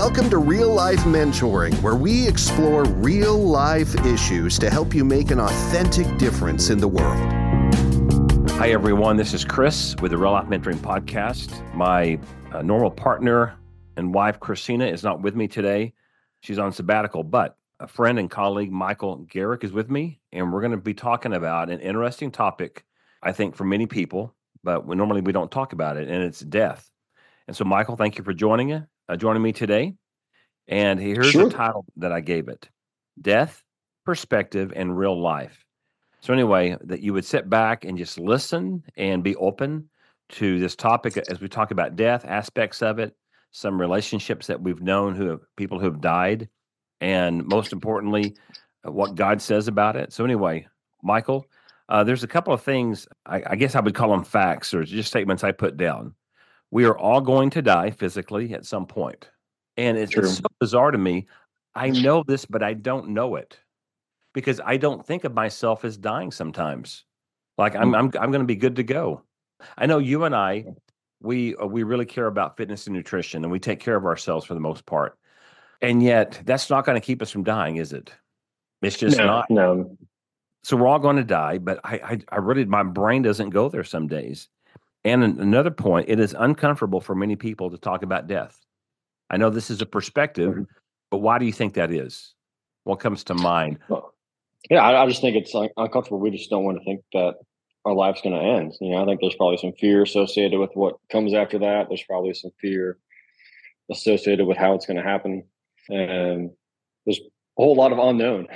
Welcome to Real Life Mentoring, where we explore real life issues to help you make an authentic difference in the world. Hi, everyone. This is Chris with the Real Life Mentoring Podcast. My normal partner and wife, Christina, is not with me today. She's on sabbatical, but a friend and colleague, Michael Garrick, is with me, and we're going to be talking about an interesting topic, I think, for many people, but normally we don't talk about it, and it's death. And so, Michael, thank you for joining me today. And here's the title that I gave it: Death, Perspective, and Real Life. So anyway, that you would sit back and just listen and be open to this topic as we talk about death, aspects of it, some relationships that we've known, people who have died, and most importantly, what God says about it. So anyway, Michael, there's a couple of things, I guess I would call them facts or just statements I put down. We are all going to die physically at some point. And it's so bizarre to me. I know this, but I don't know it because I don't think of myself as dying sometimes. Like I'm going to be good to go. I know you and I, we really care about fitness and nutrition, and we take care of ourselves for the most part. And yet, that's not going to keep us from dying, is it? It's just not. No. So we're all going to die, but I really, my brain doesn't go there some days. And another point, it is uncomfortable for many people to talk about death. I know this is a perspective, but why do you think that is? What comes to mind? Well, I just think it's uncomfortable. We just don't want to think that our life's going to end. I think there's probably some fear associated with what comes after that. There's probably some fear associated with how it's going to happen. And there's a whole lot of unknown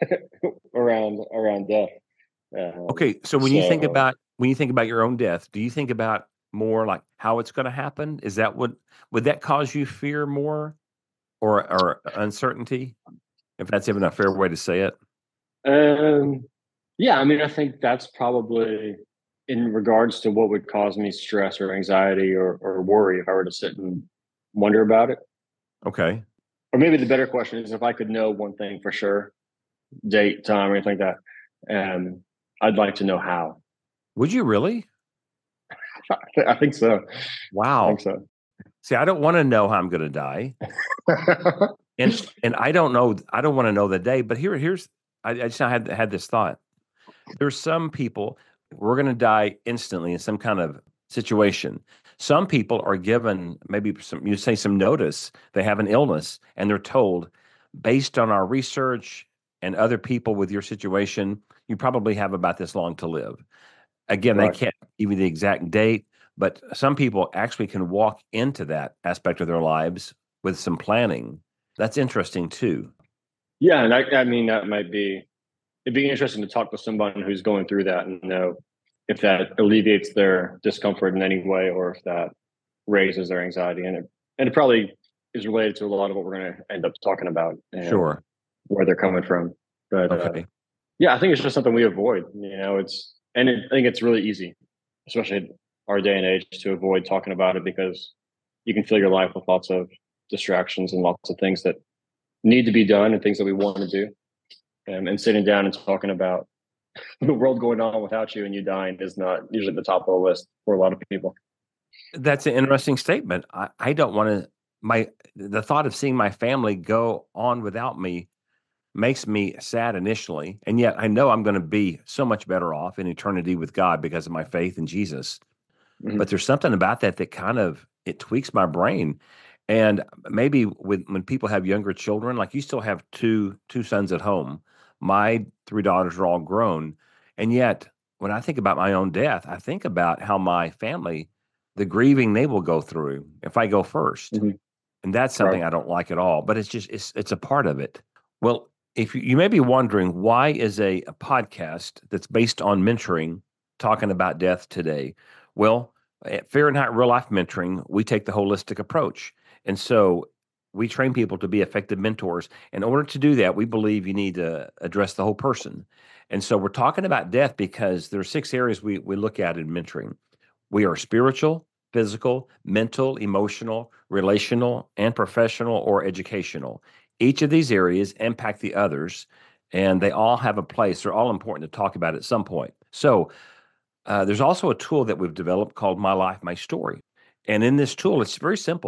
around death. Okay, so when you think about your own death, do you think about more like how it's going to happen? Is that would that cause you fear more or uncertainty? If that's even a fair way to say it. Yeah, I think that's probably in regards to what would cause me stress or anxiety or worry if I were to sit and wonder about it. Okay. Or maybe the better question is if I could know one thing for sure, date, time, or anything like that, I'd like to know how. Would you really? I think so. Wow. I think so. See, I don't want to know how I'm going to die. and I don't know, I don't want to know the day, but here's I just had this thought. There's some people, we're going to die instantly in some kind of situation. Some people are given maybe some notice, they have an illness, and they're told, based on our research and other people with your situation, you probably have about this long to live. Again, They can't give you the exact date, but some people actually can walk into that aspect of their lives with some planning. That's interesting too. Yeah, and that might be, it'd be interesting to talk to someone who's going through that and know if that alleviates their discomfort in any way or if that raises their anxiety. And it probably is related to a lot of what we're going to end up talking about. And sure. Where they're coming from. But okay. Yeah, I think it's just something we avoid. I think it's really easy, especially in our day and age, to avoid talking about it because you can fill your life with lots of distractions and lots of things that need to be done and things that we want to do. And sitting down and talking about the world going on without you and you dying is not usually the top of the list for a lot of people. That's an interesting statement. I don't want to, the thought of seeing my family go on without me makes me sad initially. And yet I know I'm going to be so much better off in eternity with God because of my faith in Jesus. Mm-hmm. But there's something about that kind of, it tweaks my brain. And maybe when people have younger children, like you still have two sons at home. My 3 daughters are all grown. And yet when I think about my own death, I think about how my family, the grieving they will go through if I go first. Mm-hmm. And that's something I don't like at all, but it's a part of it. Well, if you may be wondering, why is a podcast that's based on mentoring talking about death today? Well, at Fahrenheit Real Life Mentoring, we take the holistic approach. And so we train people to be effective mentors. In order to do that, we believe you need to address the whole person. And so we're talking about death because there are 6 areas we look at in mentoring. We are spiritual, physical, mental, emotional, relational, and professional or educational. Each of these areas impact the others, and they all have a place. They're all important to talk about at some point. So there's also a tool that we've developed called My Life, My Story. And in this tool, it's very simple.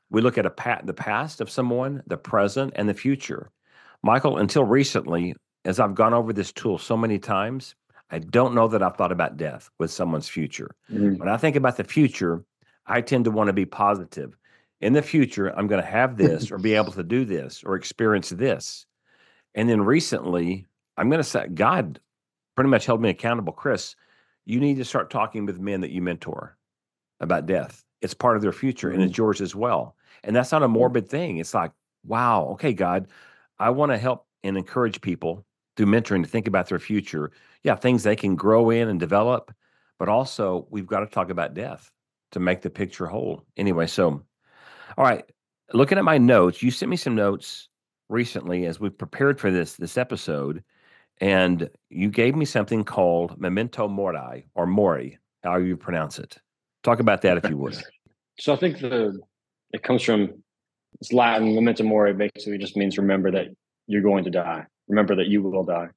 We look at the past of someone, the present, and the future. Michael, until recently, as I've gone over this tool so many times, I don't know that I've thought about death with someone's future. Mhm. When I think about the future, I tend to want to be positive. In the future, I'm going to have this or be able to do this or experience this. And then recently, I'm going to say, God pretty much held me accountable. Chris, you need to start talking with men that you mentor about death. It's part of their future and Mhm. it's yours as well. And that's not a morbid thing. It's like, wow, okay, God, I want to help and encourage people through mentoring to think about their future. Yeah, things they can grow in and develop, but also we've got to talk about death to make the picture whole. Anyway, so, all right, looking at my notes, you sent me some notes recently as we prepared for this episode, and you gave me something called memento mori or mori, how you pronounce it. Talk about that if you would. So I think it comes from it's Latin. Memento mori basically just means remember that you're going to die. Remember that you will die.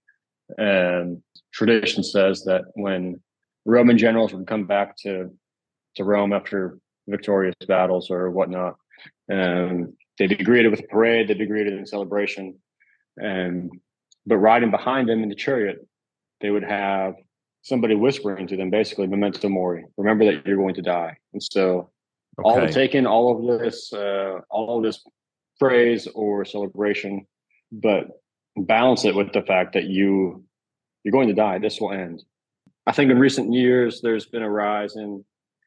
And tradition says that when Roman generals would come back to Rome after victorious battles or whatnot, they'd be greeted with a parade. They'd be greeted in celebration. And but riding behind them in the chariot, they would have somebody whispering to them, basically, memento mori. Remember that you're going to die. And so Okay. taking all of this praise or celebration, but balance it with the fact that you're going to die. This will end. I think in recent years there's been a rise in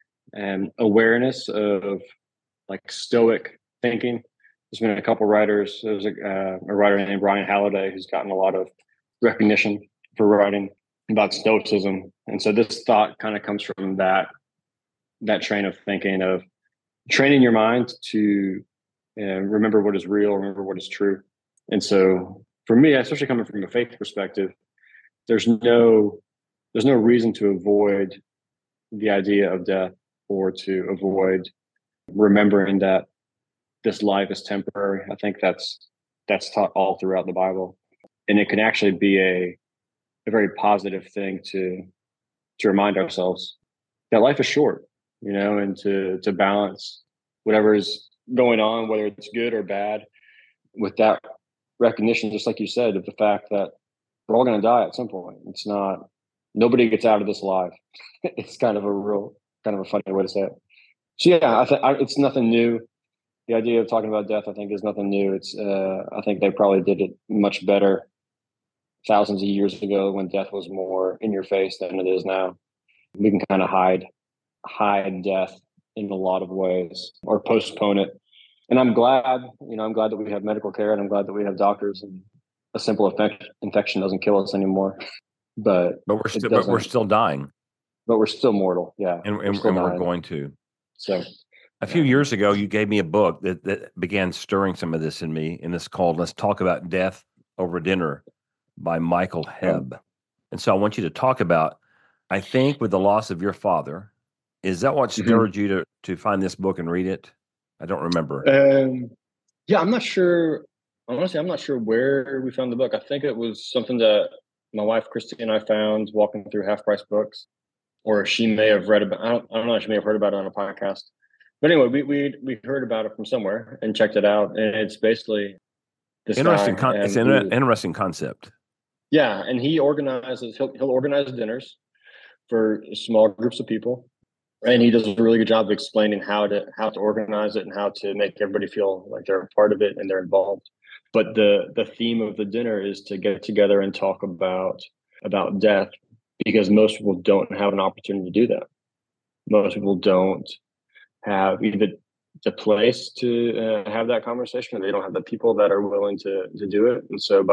awareness of like Stoic thinking. There's been a couple writers. There's a writer named Ryan Halliday who's gotten a lot of recognition for writing about Stoicism, and so this thought kind of comes from that train of thinking of training your mind to remember what is real, remember what is true. And so for me, especially coming from a faith perspective, there's no reason to avoid the idea of death or to avoid remembering that this life is temporary. I think that's taught all throughout the Bible, and it can actually be a very positive thing to remind ourselves that life is short, and to balance whatever is going on, whether it's good or bad, with that recognition, just like you said, of the fact that we're all going to die at some point. It's not, nobody gets out of this alive. It's kind of a funny way to say it. So yeah, it's nothing new. The idea of talking about death, I think, is nothing new. I think they probably did it much better thousands of years ago when death was more in your face than it is now. We can kind of hide death in a lot of ways or postpone it. And I'm glad that we have medical care, and I'm glad that we have doctors, and a simple infection doesn't kill us anymore. But we're still dying. But we're still mortal. Yeah. And we're going to. So a few years ago, you gave me a book that began stirring some of this in me, and it's called Let's Talk About Death Over Dinner by Michael Hebb. And so I want you to talk about, I think with the loss of your father, is that what stirred you to find this book and read it? I don't remember. Yeah, I'm not sure. Honestly, I'm not sure where we found the book. I think it was something that my wife, Christy, and I found walking through Half Price Books, or she may have read about, I don't know, she may have heard about it on a podcast. But anyway, we heard about it from somewhere and checked it out. And it's basically this interesting. guy. It's an interesting concept. Yeah. And he organizes, he'll organize dinners for small groups of people. And he does a really good job of explaining how to organize it and how to make everybody feel like they're a part of it and they're involved. But the theme of the dinner is to get together and talk about death, because most people don't have an opportunity to do that. Most people don't have either the place to have that conversation, or they don't have the people that are willing to do it. And so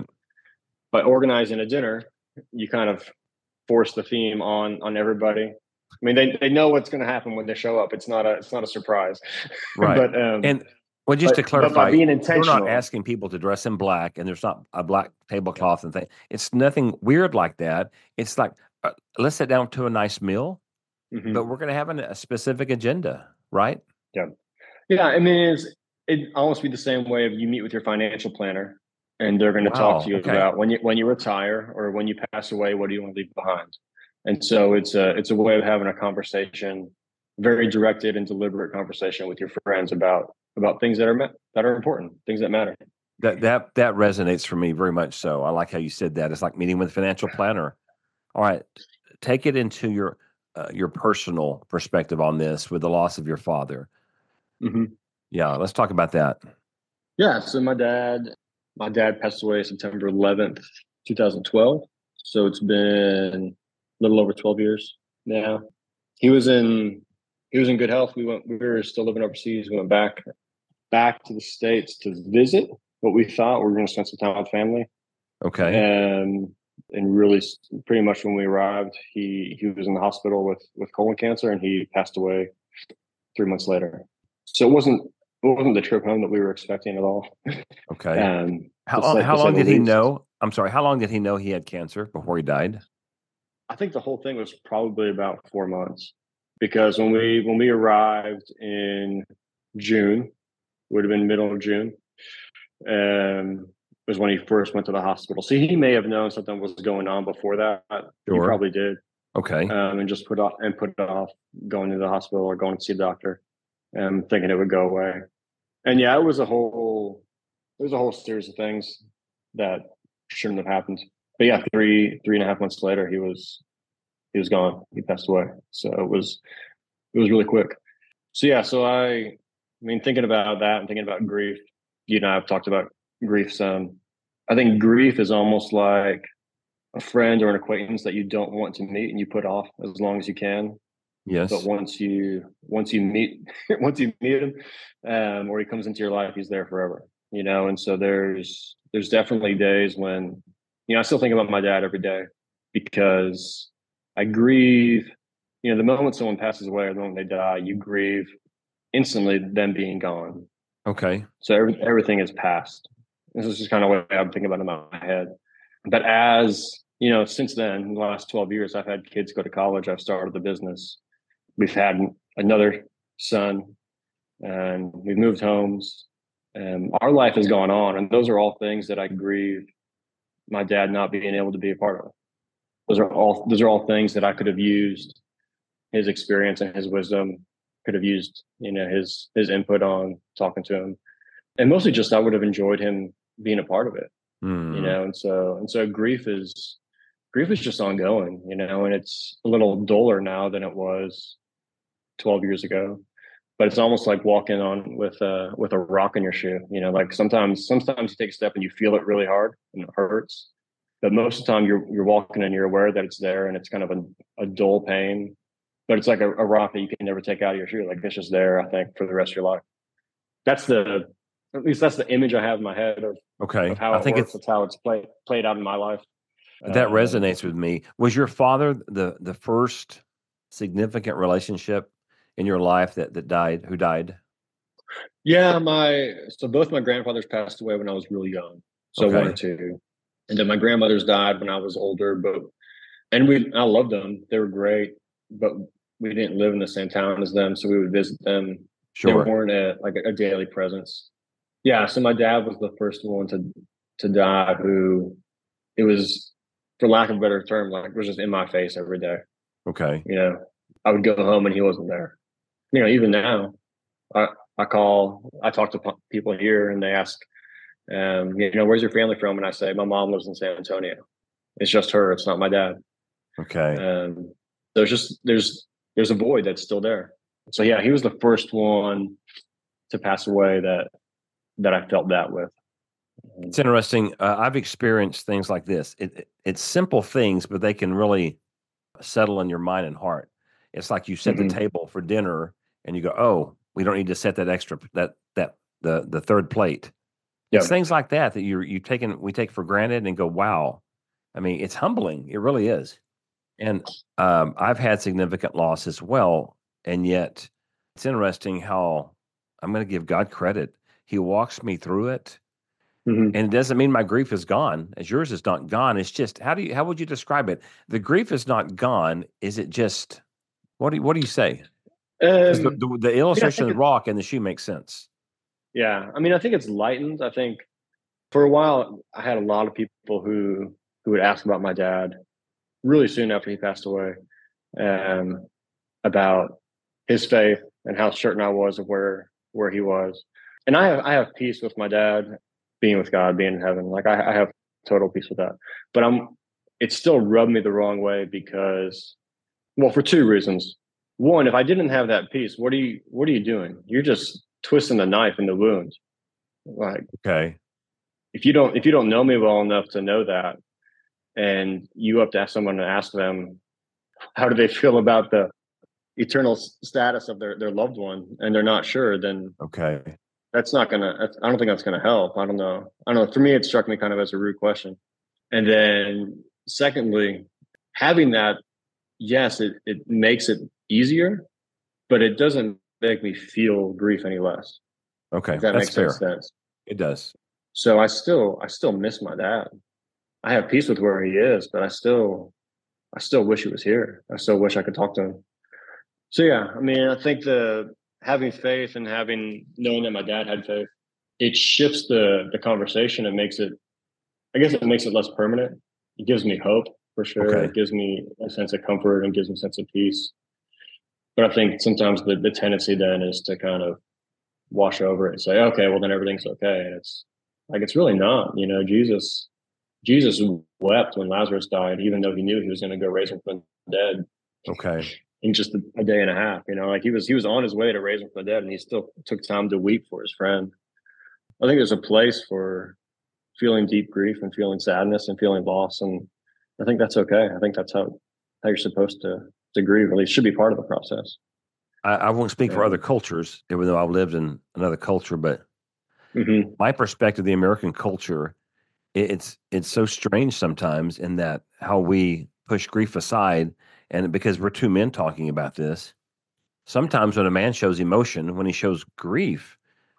by organizing a dinner, you kind of force the theme on everybody. I mean, they know what's going to happen when they show up. It's not a surprise, right? But just to clarify, being intentional, we're not asking people to dress in black, and there's not a black tablecloth and thing. It's nothing weird like that. It's like let's sit down to a nice meal, but we're going to have a specific agenda, right? Yeah. I mean, it'd almost be the same way if you meet with your financial planner, and they're going to talk to you about when you retire or when you pass away, what do you want to leave behind? And so it's a way of having a conversation, very directed and deliberate conversation with your friends about about things that are important, things that matter. That resonates for me very much so. I like how you said that. It's like meeting with a financial planner. All right, take it into your personal perspective on this with the loss of your father. Hmm. Yeah, let's talk about that. Yeah. So my dad passed away September 11th, 2012. So it's been a little over 12 years now. He was in good health. We were still living overseas. We went back to the States to visit what we thought we were going to spend some time with family. Okay. And really pretty much when we arrived, he was in the hospital with colon cancer, and he passed away 3 months later. So it wasn't the trip home that we were expecting at all. Okay. How To say long the did he least. know? I'm sorry. How long did he know he had cancer before he died? I think the whole thing was probably about 4 months, because when we arrived in June, would have been middle of June, was when he first went to the hospital. So he may have known something was going on before that. He Sure. probably did, Okay. and just put off going to the hospital or going to see a doctor, thinking it would go away. And yeah, it was a whole series of things that shouldn't have happened. But yeah, 3.5 months later, he was gone. He passed away. So it was really quick. So yeah, I mean, thinking about that and thinking about grief, you and I have talked about grief some. I think grief is almost like a friend or an acquaintance that you don't want to meet and you put off as long as you can. Yes. But once you meet him, or he comes into your life, he's there forever. And so there's definitely days when, I still think about my dad every day, because I grieve. The moment someone passes away or the moment they die, you grieve instantly them being gone. Okay. So everything is past. This is just kind of what I'm thinking about in my head. But as since then, in the last 12 years, I've had kids go to college. I've started the business. We've had another son, and we've moved homes, and our life has gone on. And those are all things that I grieve my dad not being able to be a part of. Those are all things that I could have used his experience and his wisdom, could have used, his input on talking to him. And mostly just I would have enjoyed him being a part of it. And so grief is just ongoing, and it's a little duller now than it was 12 years ago. But it's almost like walking on with a rock in your shoe. Like sometimes you take a step and you feel it really hard and it hurts. But most of the time you're walking and you're aware that it's there, and it's kind of a dull pain. But it's like a rock that you can never take out of your shoe. Like it's just there, I think, for the rest of your life. That's the image I have in my head of how it works. That's how it's played out in my life. That resonates with me. Was your father the first significant relationship in your life that died? Who died? Yeah, so both my grandfathers passed away when I was really young, so Okay. 1 or 2, and then my grandmothers died when I was older. I loved them; they were great, but we didn't live in the same town as them, so we would visit them. Sure. They weren't a daily presence. Yeah, so my dad was the first one to die. Who it was, for lack of a better term, like it was just in my face every day. Okay. I would go home and he wasn't there. Even now, I talk to people here and they ask, where's your family from? And I say, my mom lives in San Antonio. It's just her. It's not my dad. Okay. There's a void that's still there. So yeah, he was the first one to pass away that I felt that with. It's interesting. I've experienced things like this. It's simple things, but they can really settle in your mind and heart. It's like you set the table for dinner and you go, oh, we don't need to set that extra, the third plate. It's things like that we take for granted and go, wow. I mean, it's humbling. It really is. And I've had significant loss as well. And yet it's interesting how I'm going to give God credit. He walks me through it. And it doesn't mean my grief is gone, as yours is not gone. It's just, how would you describe it? The grief is not gone. Is it just, what do you say? The illustration of the rock and the shoe makes sense. Yeah. I mean, I think it's lightened. I think for a while, I had a lot of people who would ask about my dad really soon after he passed away, about his faith and how certain I was of where he was. and I have peace with my dad being with God, being in heaven. Like I have total peace with that. But it still rubbed me the wrong way because, well, for two reasons. One, if I didn't have that peace, what are you doing? You're just twisting the knife in the wound. Like Okay. if you don't know me well enough to know that, and you have to ask someone to ask them how do they feel about the eternal status of their loved one, and they're not sure, then Okay. that's not gonna. I don't think that's gonna help. I don't know. I don't know. For me, it struck me kind of as a rude question. And then, secondly, having that, yes, it makes it easier, but it doesn't make me feel grief any less. Okay. If that That's makes any fair. sense. It does. So I still miss my dad. I have peace with where he is, but I still wish he was here. I still wish I could talk to him. So yeah, I mean, I think the having faith and having knowing that my dad had faith, it shifts the conversation. It makes it, I guess, it makes it less permanent. It gives me hope for sure. Okay. It gives me a sense of comfort and gives me a sense of peace. But I think sometimes the tendency then is to kind of wash over it and say, okay, well then everything's okay. And it's like it's really not. You know, Jesus wept when Lazarus died, even though he knew he was going to go raise him from the dead Okay. in just a day and a half. You know, like he was on his way to raise him from the dead, and he still took time to weep for his friend. I think there's a place for feeling deep grief and feeling sadness and feeling loss, and I think that's okay. I think that's how you're supposed to grieve. At least should be part of the process. I won't speak for other And, cultures, even though I've lived in another culture, but mm-hmm, my perspective, the American culture, it's so strange sometimes in that how we push grief aside, and because we're two men talking about this, sometimes when a man shows emotion, when he shows grief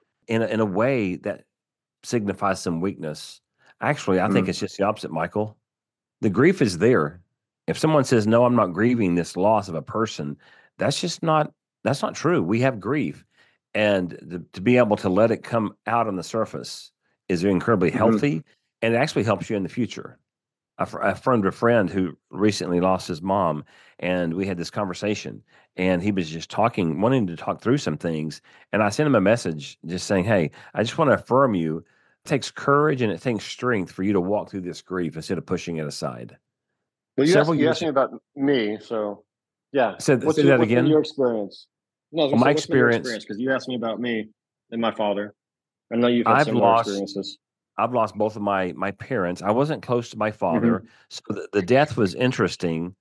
in a way that signifies some weakness, actually, I think mm-hmm, it's just the opposite, Michael. The grief is there. If someone says, "No, I'm not grieving this loss of a person," that's just not that's not true. We have grief, and to be able to let it come out on the surface is incredibly mm-hmm, healthy, and it actually helps you in the future. A friend of a friend who recently lost his mom, and we had this conversation, and he was just talking, wanting to talk through some things, and I sent him a message just saying, "Hey, I just want to affirm you. It takes courage and it takes strength for you to walk through this grief instead of pushing it aside." well, Several you asked years me about me, so yeah. say that What's been again? your experience? No, I was Well, gonna say, my what's been your experience, experience? Because you asked me about me and my father. I know you've had I've similar lost experiences. I've lost both of my parents. I wasn't close to my father, Mm-hmm, so the death was interesting.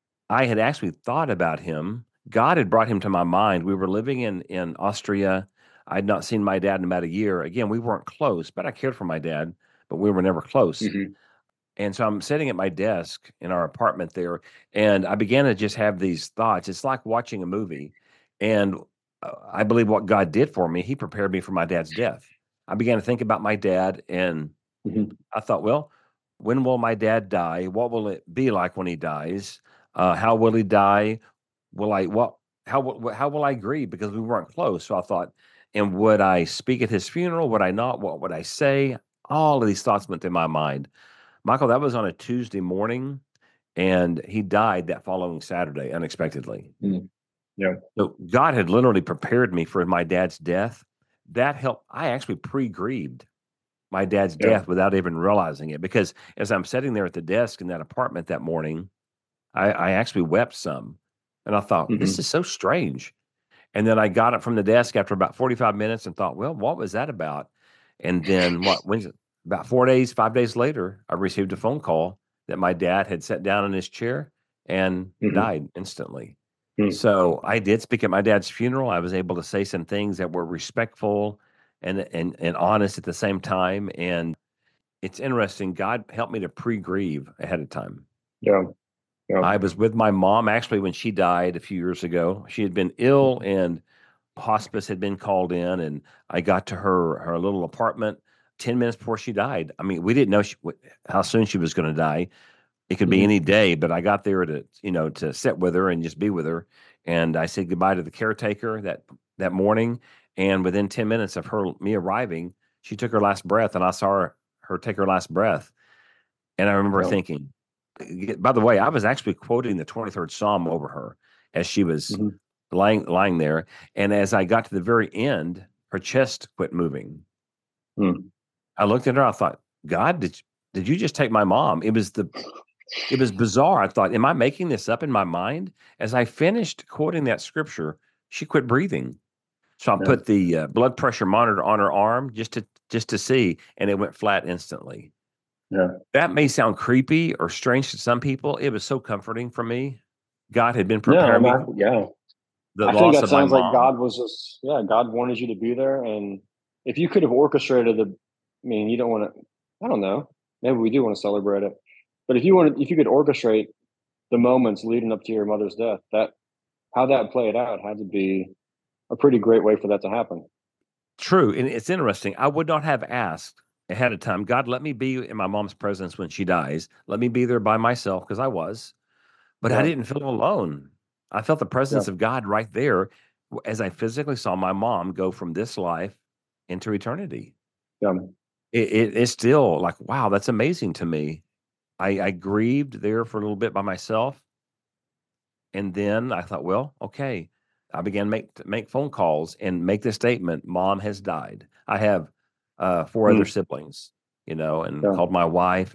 I had actually thought about him. God had brought him to my mind. We were living in Austria. I'd not seen my dad in about a year. Again, we weren't close, but I cared for my dad, but we were never close. mm-hmm, And so I'm sitting at my desk in our apartment there, and I began to just have these thoughts. It's like watching a movie. And I believe what God did for me, He prepared me for my dad's death. I began to think about my dad, and mm-hmm. I thought, well, when will my dad die? What will it be like when he dies? How will he die? Will I what? How will I grieve because we weren't close? So I thought, and would I speak at his funeral? Would I not? What would I say? All of these thoughts went through my mind. Michael, that was on a Tuesday morning, and he died that following Saturday unexpectedly. Mm-hmm. Yeah, So God had literally prepared me for my dad's death. That helped. I actually pre-grieved my dad's yeah. death without even realizing it. Because as I'm sitting there at the desk in that apartment that morning, I actually wept some. And I thought, this Mm-hmm. is so strange. And then I got up from the desk after about 45 minutes and thought, well, what was that about? And then about 4 days, 5 days later, I received a phone call that my dad had sat down in his chair and Mm-hmm. died instantly. So I did speak at my dad's funeral. I was able to say some things that were respectful and honest at the same time. And it's interesting. God helped me to pre-grieve ahead of time. Yeah, yeah. I was with my mom actually when she died a few years ago. She had been ill and hospice had been called in, and I got to her little apartment 10 minutes before she died. I mean, we didn't know how soon she was going to die. It could be Mm-hmm. any day, but I got there to sit with her and just be with her. And I said goodbye to the caretaker that morning. And within 10 minutes of me arriving, she took her last breath, and I saw her take her last breath. And I remember Yeah. thinking, by the way, I was actually quoting the 23rd Psalm over her as she was Mm-hmm. lying there. And as I got to the very end, her chest quit moving. Hmm. I looked at her. I thought, God, did you just take my mom? It was bizarre. I thought, am I making this up in my mind? As I finished quoting that scripture, she quit breathing. So I Yeah. put the blood pressure monitor on her arm just to see, and it went flat instantly. Yeah. That may sound creepy or strange to some people. It was so comforting for me. God had been No, preparing me for yeah. the I think loss that of my sounds like mom. God was just, yeah, God wanted you to be there. And if you could have orchestrated I mean, you don't want to, I don't know, maybe we do want to celebrate it. But if you could orchestrate the moments leading up to your mother's death, how that played out had to be a pretty great way for that to happen. True. And it's interesting. I would not have asked ahead of time, God, let me be in my mom's presence when she dies. Let me be there by myself because I was, but I Yeah. didn't feel alone. I felt the Yeah. presence of God right there as I physically saw my mom go from this life into eternity. Yeah. It's still like, wow, that's amazing to me. I grieved there for a little bit by myself. And then I thought, well, okay. I began to make phone calls and make the statement, Mom has died. I have four other Mm. siblings, and Yeah. called my wife.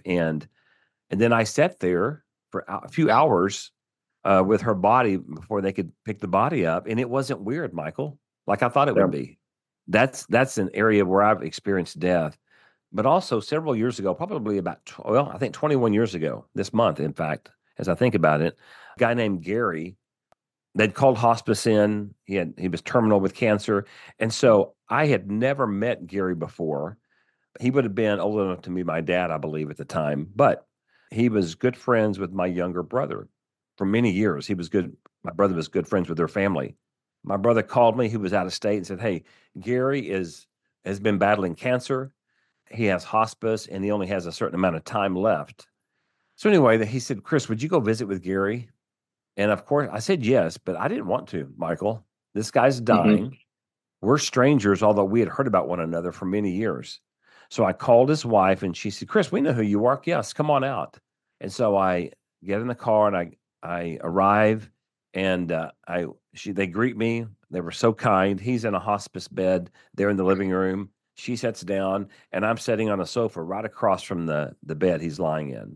And then I sat there for a few hours with her body before they could pick the body up. And it wasn't weird, Michael, like I thought it Yeah. would be. That's an area where I've experienced death. But also several years ago, probably I think 21 years ago, this month, in fact, as I think about it, a guy named Gary, they'd called hospice in. He was terminal with cancer. And so I had never met Gary before. He would have been old enough to be my dad, I believe, at the time. But he was good friends with my younger brother for many years. My brother was good friends with their family. My brother called me, he was out of state, and said, hey, Gary has been battling cancer. He has hospice and he only has a certain amount of time left. So anyway, he said, Chris, would you go visit with Gary? And of course, I said yes, but I didn't want to, Michael. This guy's Hmm. dying. We're strangers, although we had heard about one another for many years. So I called his wife and she said, Chris, we know who you are. Yes, come on out. And so I get in the car and I arrive and they greet me. They were so kind. He's in a hospice bed there in the living room. She sits down and I'm sitting on a sofa right across from the bed he's lying in.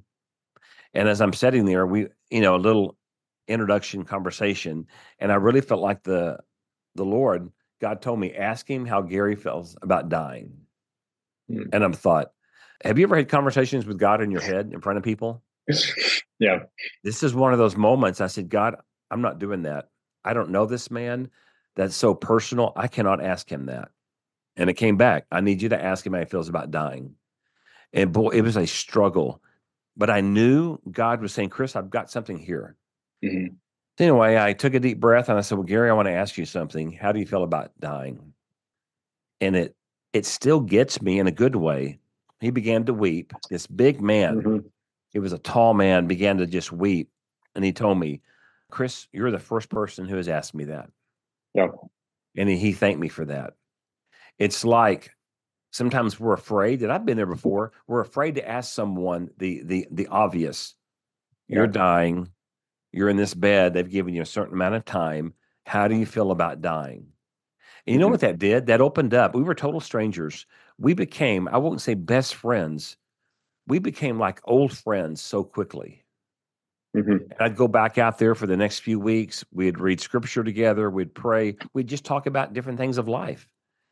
And as I'm sitting there, a little introduction conversation, and I really felt like the Lord, God told me, ask him how Gary feels about dying. Mm. And I'm thought, have you ever had conversations with God in your head in front of people? Yeah. This is one of those moments. I said, God, I'm not doing that. I don't know this man. That's so personal. I cannot ask him that. And it came back. I need you to ask him how he feels about dying. And boy, it was a struggle. But I knew God was saying, Chris, I've got something here. Hmm. Anyway, I took a deep breath and I said, well, Gary, I want to ask you something. How do you feel about dying? And it still gets me in a good way. He began to weep. This big man, Hmm. he was a tall man, began to just weep. And he told me, Chris, you're the first person who has asked me that. Yeah. And he thanked me for that. It's like sometimes we're afraid, and I've been there before, we're afraid to ask someone the obvious. You're Yeah. dying, you're in this bed, they've given you a certain amount of time. How do you feel about dying? And you know Hmm. what that did? That opened up. We were total strangers. We became, I won't say best friends. We became like old friends so quickly. Hmm. And I'd go back out there for the next few weeks. We'd read scripture together. We'd pray. We'd just talk about different things of life.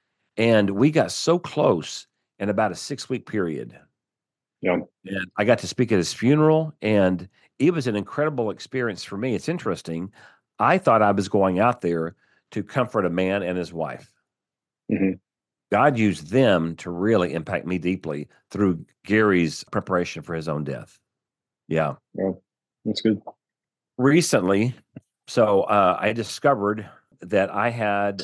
And we got so close in about a 6-week period. Yeah. And I got to speak at his funeral, and it was an incredible experience for me. It's interesting. I thought I was going out there to comfort a man and his wife. Hmm. God used them to really impact me deeply through Gary's preparation for his own death. Yeah. Yeah. That's good. Recently, so I discovered that I had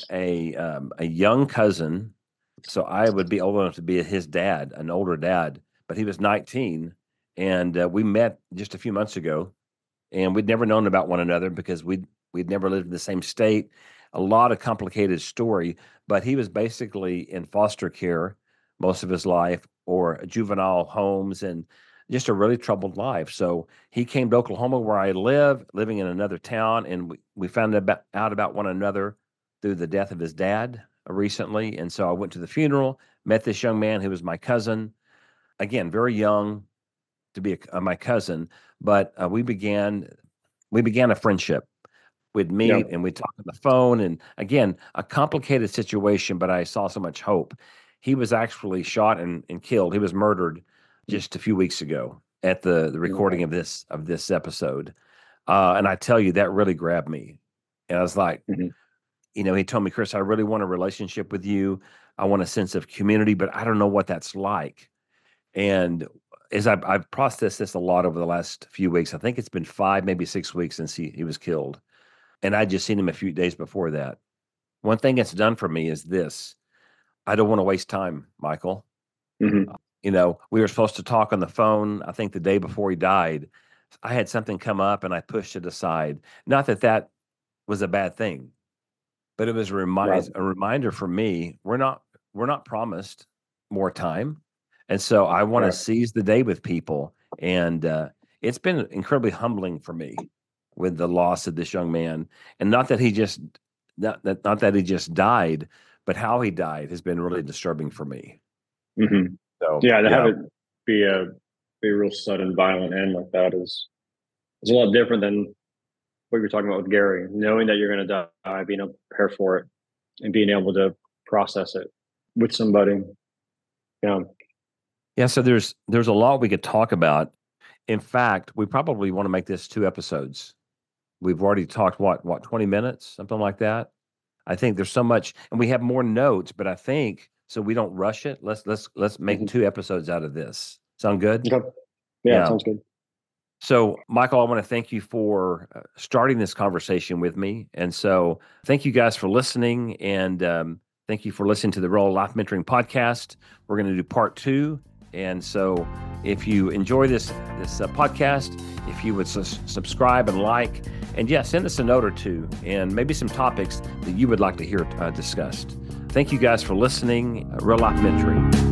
a young cousin. So I would be old enough to be his dad, an older dad, but he was 19, and we met just a few months ago, and we'd never known about one another because we'd never lived in the same state. A lot of complicated story, but he was basically in foster care most of his life or juvenile homes and just a really troubled life. So he came to Oklahoma where I live, living in another town, and we found out about one another through the death of his dad recently. And so I went to the funeral, met this young man who was my cousin. Again, very young to be my cousin, but we began a friendship. We'd meet and we'd talk on the phone. And again, a complicated situation, but I saw so much hope. He was actually shot and killed. He was murdered just a few weeks ago at the recording of this episode. And I tell you, that really grabbed me. And I was like, he told me, Chris, I really want a relationship with you. I want a sense of community, but I don't know what that's like. And as I've processed this a lot over the last few weeks, I think it's been 5, maybe 6 weeks since he was killed. And I just seen him a few days before that. One thing it's done for me is this. I don't want to waste time, Michael. We were supposed to talk on the phone, I think the day before he died. I had something come up and I pushed it aside. Not that was a bad thing, but it was a reminder for me, we're not promised more time. And so I want to seize the day with people. And it's been incredibly humbling for me with the loss of this young man. And not that he just died, but how he died has been really disturbing for me. So to have it be a real sudden, violent end like that is a lot different than what you're talking about with Gary. Knowing that you're going to die, being able to prepare for it, and being able to process it with somebody. Yeah. So there's a lot we could talk about. In fact, we probably want to make this 2 episodes. We've already talked, what, 20 minutes, something like that. I think there's so much, and we have more notes, but I think, so we don't rush it. Let's make 2 episodes out of this. Sound good? Okay. Yeah, sounds good. So, Michael, I want to thank you for starting this conversation with me. And so thank you guys for listening, and thank you for listening to the Real Life Mentoring Podcast. We're going to do part 2. And so if you enjoy this podcast, if you would subscribe and like, and send us a note or 2, and maybe some topics that you would like to hear discussed. Thank you guys for listening. Real Life Mentoring.